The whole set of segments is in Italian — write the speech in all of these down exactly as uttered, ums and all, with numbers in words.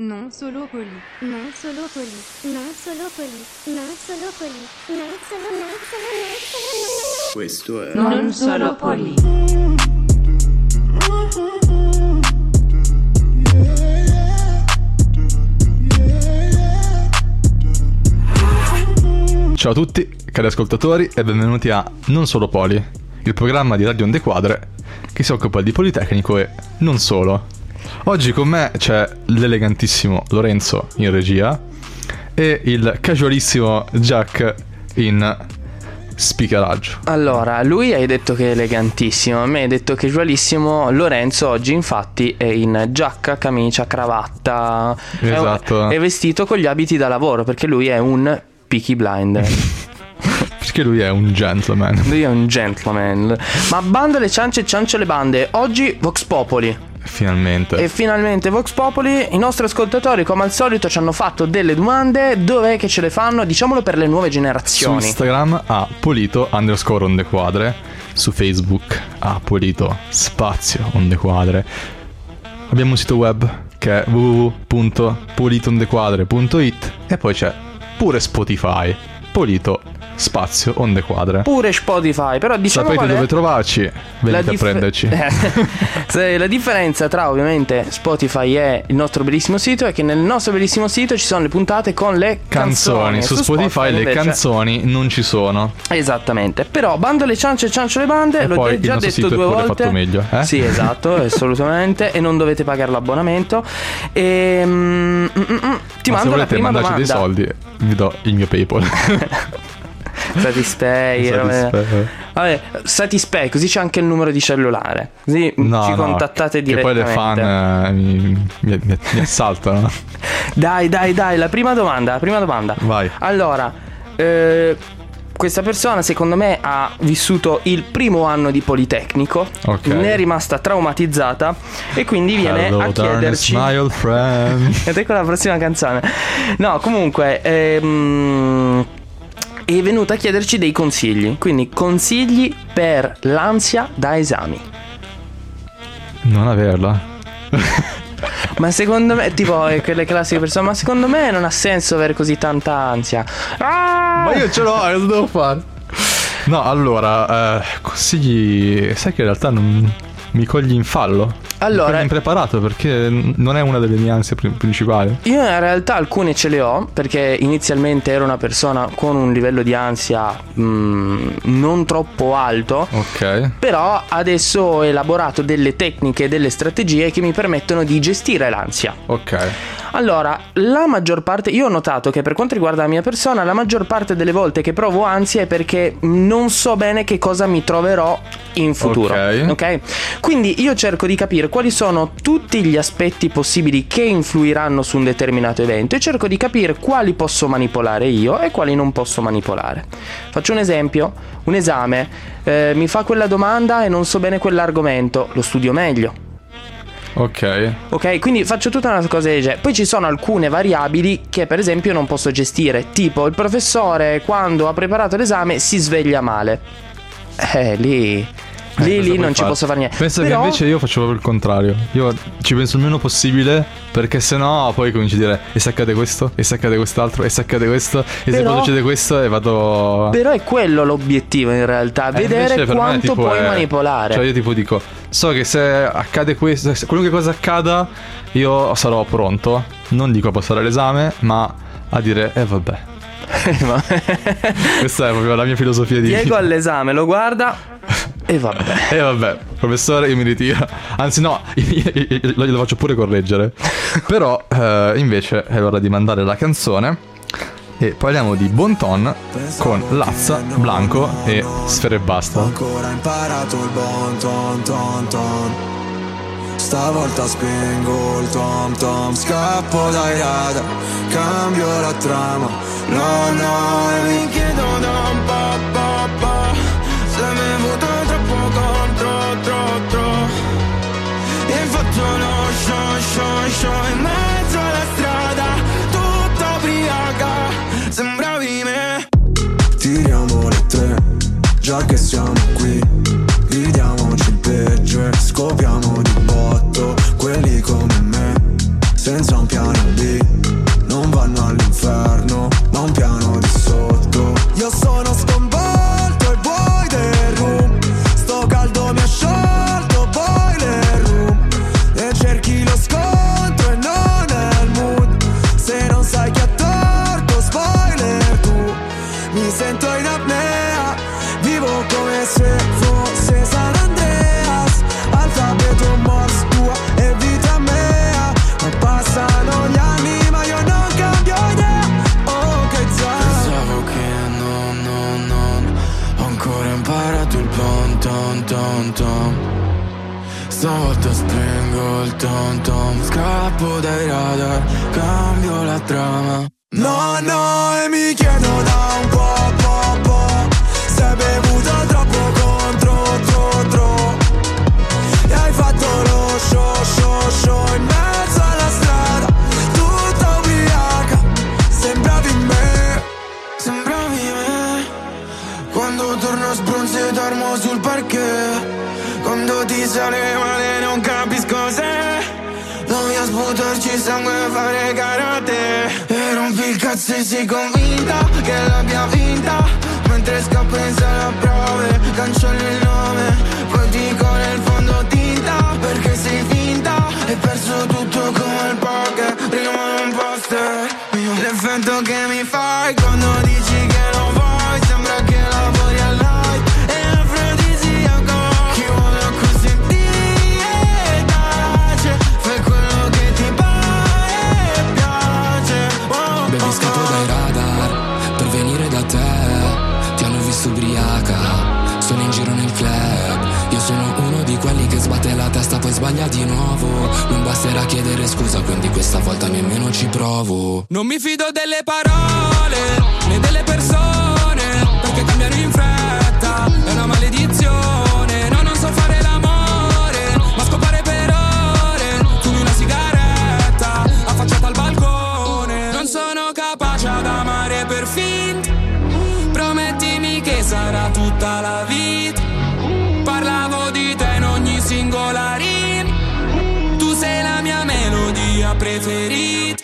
Non solo poli. Non solo poli. Non solo poli. Non solo poli. Non solo non solo non solo. Questo è Non solo poli. Ciao a tutti, cari ascoltatori, e benvenuti a Non Solo Poli, il programma di Radio Onde Quadre che si occupa di Politecnico e non solo. Oggi con me c'è l'elegantissimo Lorenzo in regia e il casualissimo Jack in speakeraggio. Allora, lui hai detto che è elegantissimo, a me hai detto che è casualissimo. Lorenzo oggi infatti è in giacca, camicia, cravatta. Esatto. È, è vestito con gli abiti da lavoro perché lui è un Peaky Blinder. Perché lui è un gentleman. Lui è un gentleman. Ma bando le ciance e ciance le bande. Oggi Vox Popoli. Finalmente. E finalmente Vox Popoli. I nostri ascoltatori come al solito ci hanno fatto delle domande. Dov'è che ce le fanno? Diciamolo per le nuove generazioni. Su Instagram a Polito underscore Onde Quadre. Su Facebook a Polito spazio Onde Quadre. Abbiamo un sito web che è w w w punto politondequadre punto it. E poi c'è pure Spotify, Polito spazio Onde Quadre. Pure Spotify. Però diciamo sapete qual è? dove trovarci? Venite dif- a prenderci. Se la differenza tra ovviamente Spotify e il nostro bellissimo sito è che nel nostro bellissimo sito ci sono le puntate con le canzoni. Canzoni. Su, Su Spotify, Spotify le invece... canzoni non ci sono. Esattamente. Però bando le ciance e ciance le bande. E l'ho poi già il detto sito due è volte. fatto meglio, eh? Sì, esatto, assolutamente. E non dovete pagare l'abbonamento. E mm, mm, mm, ti Ma mando se la volete prima mandarci domanda. dei soldi, vi do il mio PayPal. Satispay, Satispay. Vabbè, Satispay, così c'è anche il numero di cellulare. Così No, ci no, contattate che poi direttamente. le fan eh, mi, mi, mi, mi assaltano. Dai, dai, dai, la prima domanda, la prima domanda. Vai. Allora, eh, questa persona secondo me ha vissuto il primo anno di Politecnico, Ok. ne è rimasta traumatizzata e quindi viene Hello, a chiederci. darkness, my old friend. Ed ecco la prossima canzone. No, comunque ehm, è venuta a chiederci dei consigli. Quindi consigli per l'ansia da esami. Non averla. Ma secondo me, tipo è quelle classiche persone, ma secondo me non ha senso avere così tanta ansia. Ah! Ma io ce l'ho, cosa devo fare? No, allora, eh, consigli. Sai che in realtà non mi cogli in fallo. Allora, mi cogli impreparato perché non è una delle mie ansie pri- principali. io in realtà alcune ce le ho, perché inizialmente ero una persona con un livello di ansia mh, non troppo alto. Ok. Però adesso ho elaborato delle tecniche, delle strategie che mi permettono di gestire l'ansia. Ok. Allora, la maggior parte, io ho notato che per quanto riguarda la mia persona, la maggior parte delle volte che provo ansia è perché non so bene che cosa mi troverò in futuro. Ok. Ok? Quindi io cerco di capire quali sono tutti gli aspetti possibili che influiranno su un determinato evento e cerco di capire quali posso manipolare io e quali non posso manipolare. Faccio un esempio, un esame, eh, mi fa quella domanda e non so bene quell'argomento, lo studio meglio. Ok. Ok, quindi faccio tutta una cosa del genere. Poi ci sono alcune variabili che per esempio non posso gestire. Tipo il professore quando ha preparato l'esame si sveglia male. Eh, lì Eh, Lì, cosa lì puoi non ci fare? posso fare niente. Penso Però... che invece io faccio proprio il contrario. Io ci penso il meno possibile, perché sennò poi cominci a dire e se accade questo, e se accade quest'altro, e se accade questo, e Però... se poi succede questo, e vado. Però è quello l'obiettivo in realtà, Eh, vedere invece per me, quanto tipo, puoi è- manipolare. Cioè io tipo dico, so che se accade questo, se qualunque cosa accada, io sarò pronto. Non dico a passare l'esame, ma a dire eh vabbè. Questa è proprio la mia filosofia di Diego vita. all'esame lo guarda e vabbè. E vabbè, professore, io mi ritiro. Anzi no, lo, lo faccio pure correggere. Però eh, invece è ora di mandare la canzone. E parliamo di Bon Ton con Lazza, Blanco e Sfera Ebbasta. Ho ancora imparato il bon ton ton ton. Stavolta spingo il tom tom. Scappo dai radar, cambio la trama. No no, e mi chiedo da un po' po' po' se mi è venuto troppo contro tro tro. E faccio lo show show show in mezzo alla strada, tutta ubriaca, sembravi me. Tiriamo le tre, già che siamo qui. Gridiamoci il peggio e scopriamo di botto quelli come me, senza un piano soldi non vanno all'inferno, ma un piano di sotto. Io sono sconvolto e vuoi del room, sto caldo mi ha sciolto boiler room, e cerchi lo scontro e non è il mood. Se non sai chi ha torto, spoiler tu. Mi sento in apnea, vivo come se fosse San Andreas, alfabeto Morse tua e vita mea. Ma passano gli anni ma io non cambio idea. Oh che zara. Pensavo che no, no, no, ho ancora imparato il bon ton ton ton. Stavolta spengo il tom tom, scappo dai radar, cambio la trama. No, no, e mi chiedo da un po', po', po', se hai bevuto troppo contro, tro, tro, e hai fatto lo show, show, show in mezzo alla strada, tutta ubriaca, sembravi me, Sembravi me, quando torno sbronzo e dormo sul parquet, quando ti sale male non capisco se provi a sputarci sangue e fare karate. E rompi il cazzo e sei convinta che l'abbia vinta, mentre scappo in sala prove, cancello il nome, poi dico nel fondo tinta, perché sei finta, hai perso tutto come il poker, rimane un poster. L'effetto che mi fai quando dici che non vuoi, sembra che lavori al light, è afrodisiaco, chi vuole acconsentire tace, fai quello che ti pare e piace. Oh, Bevi oh, scappo dai radar per venire da te, ti hanno visto ubriaca, sono in giro nel club, io sono uno di quelli che sbatte la testa poi sbaglia di nuovo, non basterà chiedere scusa quindi questa volta nemmeno ci provo. Non mi fido delle parole né delle persone, perché cambiano in fretta, è una maledizione. No, non so fare l'amore, ma scopare per ore, fumi una sigaretta affacciata al balcone. Non sono capace ad amare per finta, promettimi che sarà tutta la vita. Parlavo di te in ogni singola rima, tu sei la mia melodia preferita.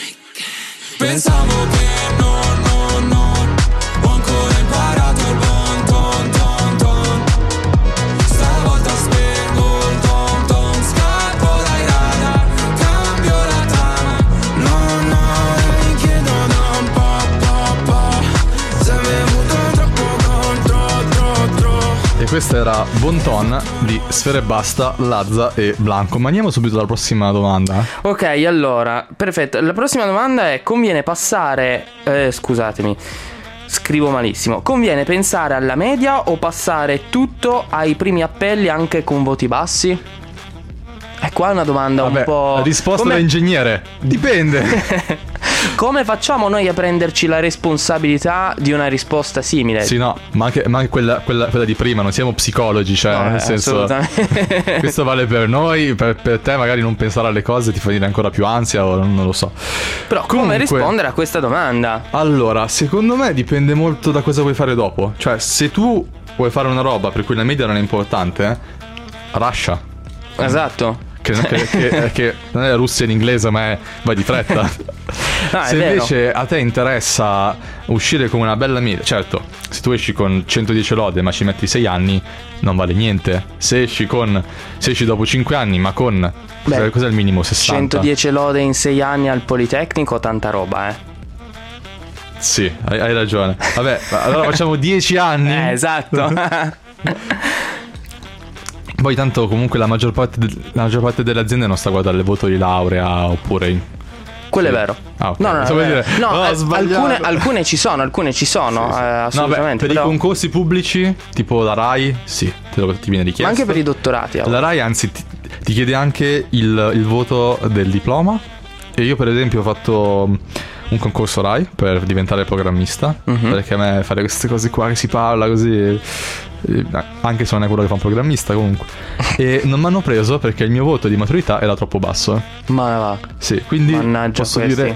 Pensavo che no, no, no, ho ancora imparato il bon ton ton ton. Stavolta spengo il tom tom, scappo dai radar, cambio la trama. no, no, mi chiedo da un po', po', po', se hai bevuto troppo contro, tro, tro. E questo era Bon Ton di Sfera Ebbasta, Lazza e Blanco. Ma andiamo subito alla prossima domanda. Ok, allora, perfetto. La prossima domanda è: conviene passare... Eh, scusatemi, scrivo malissimo. Conviene pensare alla media o passare tutto ai primi appelli anche con voti bassi? E qua è una domanda Vabbè, un po'... risposta come... da ingegnere. Dipende. Come facciamo noi a prenderci la responsabilità di una risposta simile? Sì, no, ma anche, ma anche quella, quella, quella di prima, non siamo psicologi, cioè, No, nel eh, senso, assolutamente. questo vale per noi, per, per te magari non pensare alle cose ti fa venire ancora più ansia o non, non lo so. Però come rispondere a questa domanda? Allora, secondo me dipende molto da cosa vuoi fare dopo. Cioè, se tu vuoi fare una roba per cui la media non è importante, eh, rascia. Esatto. Che, che, che, che non è Russia in inglese, ma è vai di fretta. No, Se è vero. invece a te interessa uscire con una bella media, certo, se tu esci con centodieci lode ma ci metti sei anni, non vale niente. Se esci con se esci dopo cinque anni ma con cos'è, Beh, cos'è il minimo? sessanta. centodieci lode in sei anni al Politecnico, tanta roba, eh. Sì, hai, hai ragione. Vabbè, allora facciamo dieci anni. Eh, esatto. Poi tanto comunque la maggior parte de- la maggior parte delle aziende non sta a guardare il voto di laurea oppure in... Quello è vero. Ah, ok. No, no, no, Stavo è a vero. dire, No, oh, ho al- sbagliato. alcune, alcune ci sono, alcune ci sono, Sì, sì. eh, No, beh, assolutamente. per però- i concorsi pubblici, tipo la RAI, sì, te lo, ti viene richiesto. Ma anche per i dottorati. La RAI anzi ti, ti chiede anche il, il voto del diploma. E io per esempio ho fatto un concorso RAI per diventare programmista, Mhm. perché a me fare queste cose qua che si parla così, eh, anche se non è quello che fa un programmista comunque, e non mi hanno preso perché il mio voto di maturità era troppo basso. Ma va. Sì, quindi Mannaggia posso questi. dire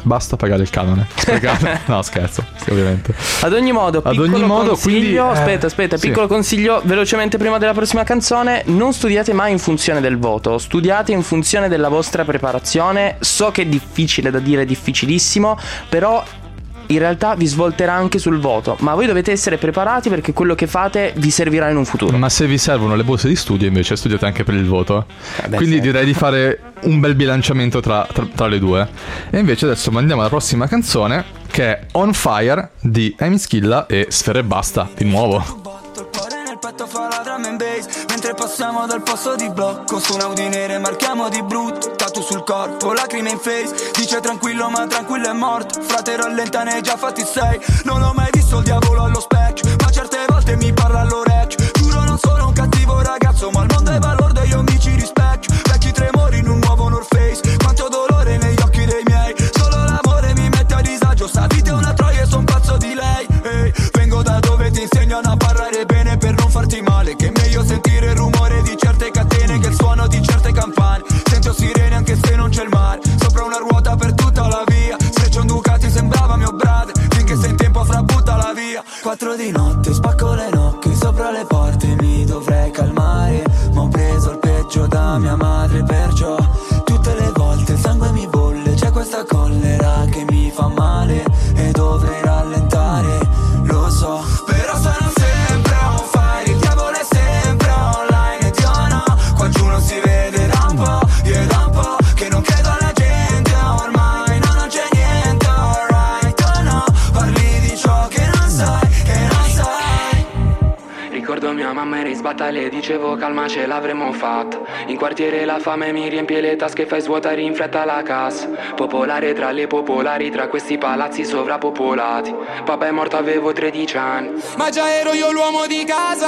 basta pagare il canone. Sprecate. No, scherzo, ovviamente. Ad ogni modo, Ad piccolo ogni modo, consiglio, quindi, eh, aspetta, aspetta, sì. piccolo consiglio velocemente prima della prossima canzone: non studiate mai in funzione del voto, studiate in funzione della vostra preparazione. So che è difficile da dire, difficilissimo, però in realtà vi svolterà anche sul voto, ma voi dovete essere preparati perché quello che fate vi servirà in un futuro. Ma se vi servono le borse di studio, invece studiate anche per il voto. Eh beh, Quindi certo. direi di fare un bel bilanciamento tra, tra, tra le due. E invece adesso mandiamo alla prossima canzone, che è On Fire di Amy Schilla e Sfera Ebbasta di nuovo. Il cuore nel petto fa la drum and bass mentre passiamo dal posto di blocco su un Audi nere, marchiamo di brutto, tatu sul corpo, lacrime in face. Dice tranquillo ma tranquillo è morto, frate rallenta ne hai già fatti sei. Non ho mai visto il diavolo allo specchio, ma certe volte mi parla all'orecchio. Giuro non sono un cattivo ragazzo, ma il mondo è balordo e io mi ci rispecchio. Vecchi tremori in un nuovo North Face, quanto dolore negli occhi dei miei. Solo l'amore mi mette a disagio, sta vita è una troia e son pazzo di lei. Ehi, vengo da dove ti insegnano a parlare bene per non farti male, che è meglio sentire il rumore di certe catene che il suono di certe campane. Sento sirene anche se non c'è il mare, sopra una ruota per tutta la via. Se c'è un Ducati sembrava mio brother, finché sei in tempo fra butta la via. Quattro di notte spacco le nocche sopra le porte, mi dovrei calmare, ma ho preso il peggio da mia madre, perciò tutte le volte il sangue mi bolle, c'è questa collera che mi fa male e dovrei rallentare, lo so, però sono sempre on fire, il diavolo è sempre online ed io no, qua giù non si vede da un po', io è da un po' che non credo alla gente ormai, no non c'è niente alright, oh no, parli di ciò che non sai, che non sai. Ricordo mia mamma era in sbatta, le dicevo calma ce l'avremmo fatta. In quartiere la fame mi riempie le tasche, fai svuotare in fretta la cassa. Popolare tra le popolari, tra questi palazzi sovrappopolati. Papà è morto avevo tredici anni, ma già ero io l'uomo di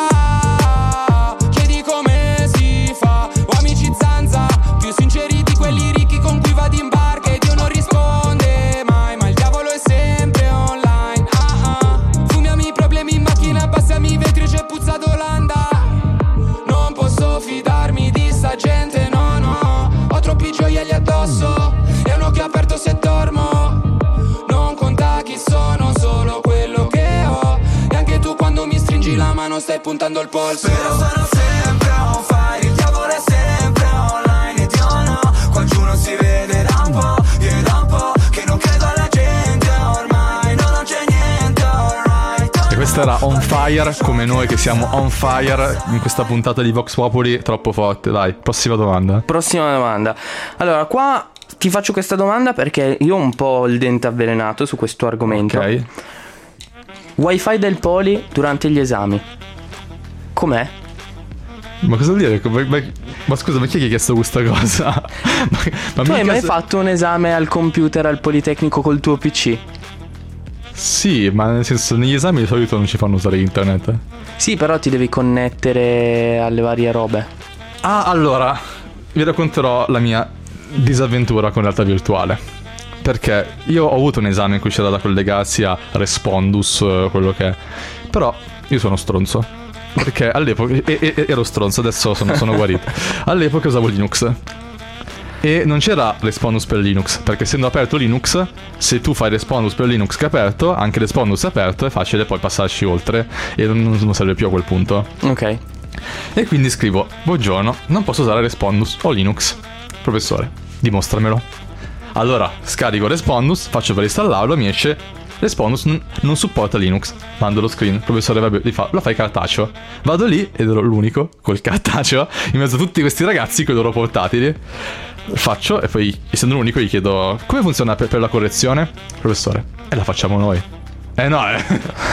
casa. Chiedi come si fa, ho amici zanza, più sinceri di quelli ricchi con cui vado in barca e Dio non risponde mai, ma il diavolo è sempre online. Ah ah, fumiami i problemi in macchina, abbassiami i vetri, c'è puzza d'Olanda. Non posso fidarmi di sta gente, no no, ho troppi gioielli addosso e un occhio aperto se dormo. Non conta chi sono, solo quello che ho, e anche tu quando mi stringi la mano stai puntando il polso. Però sono sempre on fire, il diavolo è sempre online ed io no, qua giù non si vede da un po', io è da un po' che non credo alla gente ormai, no non c'è niente alright. E questa era On Fire, come noi che siamo on fire in questa puntata di Vox Populi, troppo forte. Dai, prossima domanda. Prossima domanda. Allora, qua ti faccio questa domanda perché io ho un po' il dente avvelenato su questo argomento. Ok. Wifi del Poli durante gli esami, com'è? Ma cosa vuol dire? Ma, ma, ma scusa, ma chi è che ha chiesto questa cosa? ma, ma Tu hai mica mai se- fatto un esame al computer al Politecnico col tuo P C? Sì, ma nel senso, negli esami di solito non ci fanno usare internet. Sì, però ti devi connettere alle varie robe. Ah, allora, vi racconterò la mia disavventura con realtà virtuale. Perché io ho avuto un esame in cui c'era da collegarsi a Respondus, eh, quello che è. Però io sono stronzo. Perché all'epoca e, e, ero stronzo, adesso sono, sono guarito. All'epoca usavo Linux. E non c'era Respondus per Linux, perché essendo aperto Linux, se tu fai Respondus per Linux che è aperto, anche Respondus è aperto, è facile poi passarci oltre e non, non serve più a quel punto. Ok. E quindi scrivo: buongiorno, non posso usare Respondus o Linux. Professore, dimostramelo. Allora scarico Respondus, faccio per installarlo, mi esce Respondus n- non supporta Linux. Mando lo screen, professore vabbè, li fa, lo fai cartaceo. Vado lì ed ero l'unico col cartaceo in mezzo a tutti questi ragazzi con i loro portatili. Faccio e poi, essendo l'unico, gli chiedo: come funziona per, per la correzione? Professore, e la facciamo noi. Eh no, eh.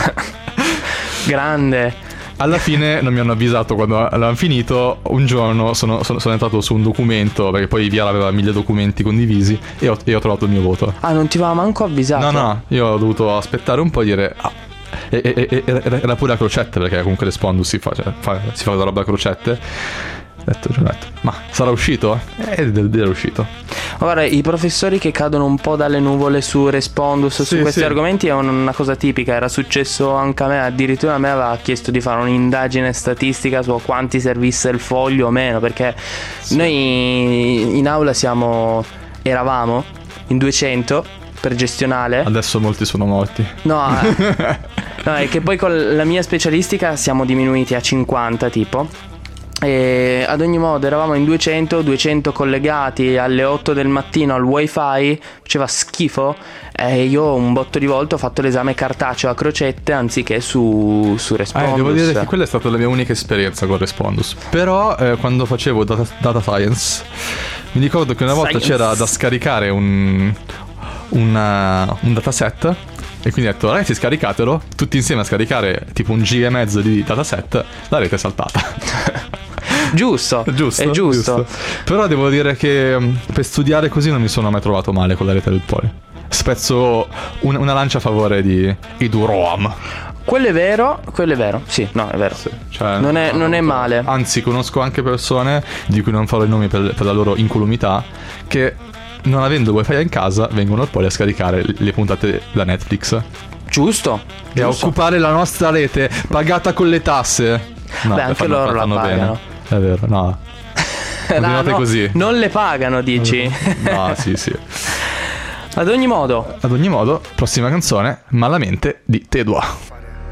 Grande. Alla fine non mi hanno avvisato quando l'avevano finito. Un giorno sono, sono, sono entrato su un documento, perché poi Via aveva mille documenti condivisi, e ho, e ho trovato il mio voto. Ah, non ti aveva manco avvisato? No, no, io ho dovuto aspettare un po' e dire ah. E, e, e, era pure a crocette, perché comunque Respondus si fa, cioè, fa, si fa la roba a crocette. Ho detto, ho detto, ma sarà uscito? Ed era uscito. Guarda, i professori che cadono un po' dalle nuvole su Respondus, Sì, su questi sì. argomenti, è una cosa tipica. Era successo anche a me. Addirittura a me aveva chiesto di fare un'indagine statistica su quanti servisse il foglio o meno, perché noi in aula siamo eravamo in duecento per gestionale. Adesso molti sono morti. No, eh, no, è che poi con la mia specialistica siamo diminuiti a cinquanta tipo. E ad ogni modo eravamo in duecento, duecento collegati alle otto del mattino al wifi, faceva schifo, e io un botto di volte ho fatto l'esame cartaceo a crocette anziché su, su Respondus. Eh, devo dire che quella è stata la mia unica esperienza con Respondus. Però eh, quando facevo data, data science, mi ricordo che una volta Science. c'era da scaricare un, una, un dataset. E quindi ho detto, ragazzi, scaricatelo, tutti insieme a scaricare tipo un giga e mezzo di dataset, la rete è saltata. Giusto, giusto, è giusto. Però devo dire che mh, per studiare così non mi sono mai trovato male con la rete del Poli. Spezzo un, una lancia a favore di Eduroam. Quello è vero, quello è vero, sì, no, è vero. Sì, cioè, non, è, non è male. Anzi, conosco anche persone, di cui non farò i nomi per, per la loro incolumità, che non avendo wifi in casa vengono al Poli a scaricare le puntate da Netflix. Giusto, E a giusto. occupare la nostra rete pagata con le tasse. No, Beh, anche fanno- loro la fanno bene. pagano. È vero, no. Continuate no, così. Non le pagano, dici? No, sì, sì. Ad ogni modo, Ad ogni modo, prossima canzone, Malamente di Tedua.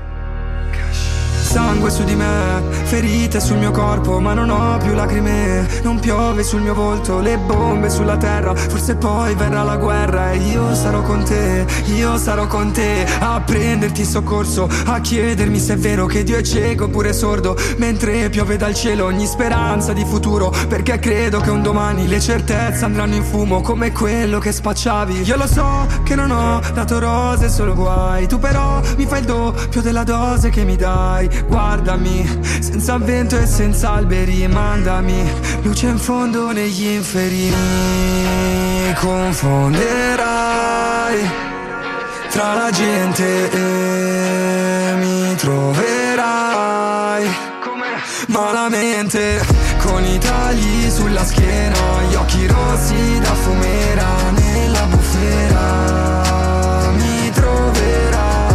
Sangue su di me, ferite sul mio corpo, ma non ho più lacrime. Non piove sul mio volto, le bombe sulla terra. Forse poi verrà la guerra e io sarò con te, io sarò con te. A prenderti soccorso, a chiedermi se è vero che Dio è cieco oppure sordo. Mentre piove dal cielo ogni speranza di futuro, perché credo che un domani le certezze andranno in fumo, come quello che spacciavi. Io lo so che non ho dato rose, solo guai. Tu però mi fai il doppio della dose che mi dai. Guardami, senza vento e senza alberi, mandami luce in fondo negli inferi. Mi confonderai tra la gente e mi troverai malamente, con i tagli sulla schiena, gli occhi rossi da fumera nella bufera. Mi troverai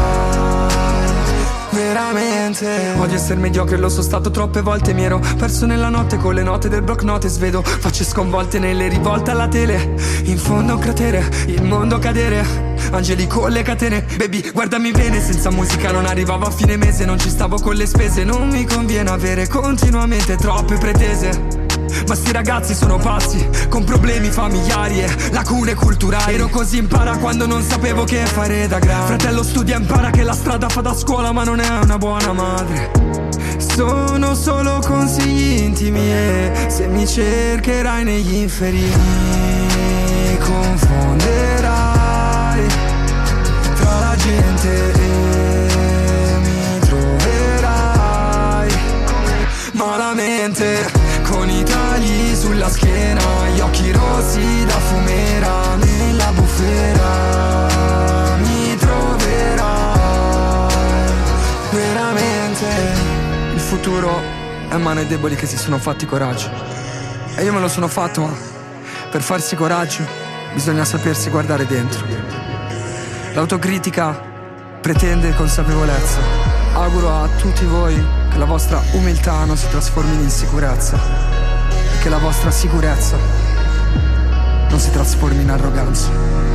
veramente. Odio essere mediocre, lo sono stato troppe volte. Mi ero perso nella notte con le note del block notes. Vedo facce sconvolte nelle rivolte alla tele. In fondo a un cratere, il mondo cadere. Angeli con le catene, baby guardami bene. Senza musica non arrivavo a fine mese. Non ci stavo con le spese. Non mi conviene avere continuamente troppe pretese. Ma sti ragazzi sono pazzi, con problemi familiari e lacune culturali. Ero così impara quando non sapevo che fare da grande. Fratello studia e impara che la strada fa da scuola, ma non è una buona madre. Sono solo consigli intimi e se mi cercherai negli inferi mi confonderai tra la gente e mi troverai malamente, con i tagli sulla schiena, gli occhi rossi da fumera nella bufera. Mi troverai veramente. Il futuro è mano ai deboli che si sono fatti coraggio. E io me lo sono fatto, ma per farsi coraggio bisogna sapersi guardare dentro. L'autocritica pretende consapevolezza. Auguro a tutti voi che la vostra umiltà non si trasformi in insicurezza e che la vostra sicurezza non si trasformi in arroganza.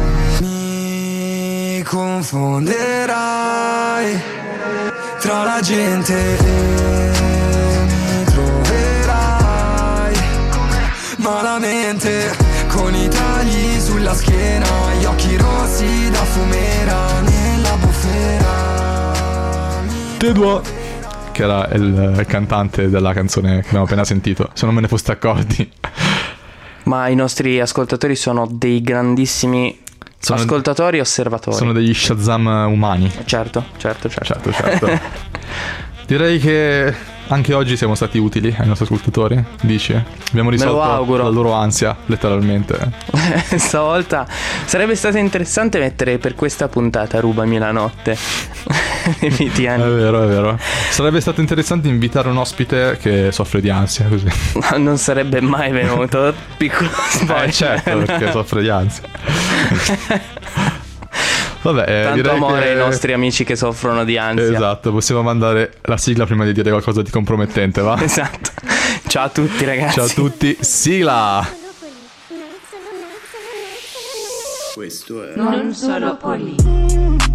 Mi confonderai tra la gente e mi troverai malamente, con i tagli sulla schiena, gli occhi rossi da fumera nella bufera. Tedua, che era il cantante della canzone che abbiamo appena sentito, se non me ne foste accorti. ma i nostri ascoltatori sono dei grandissimi sono, ascoltatori e osservatori. Sono degli Shazam umani. Certo, certo, certo. Certo, certo. Direi che anche oggi siamo stati utili ai nostri ascoltatori, dici? Abbiamo risolto auguro. la loro ansia, letteralmente. Stavolta sarebbe stato interessante mettere per questa puntata Rubami la notte. È vero, è vero. Sarebbe stato interessante invitare un ospite che soffre di ansia, così. Non sarebbe mai venuto. Piccolo spoiler. Eh certo, perché soffre di ansia. Vabbè, eh, tanto direi amore che... ai nostri amici che soffrono di ansia. Esatto, possiamo mandare la sigla prima di dire qualcosa di compromettente, va? Esatto. Ciao a tutti ragazzi. Ciao a tutti, sigla! questo è Non solo poli.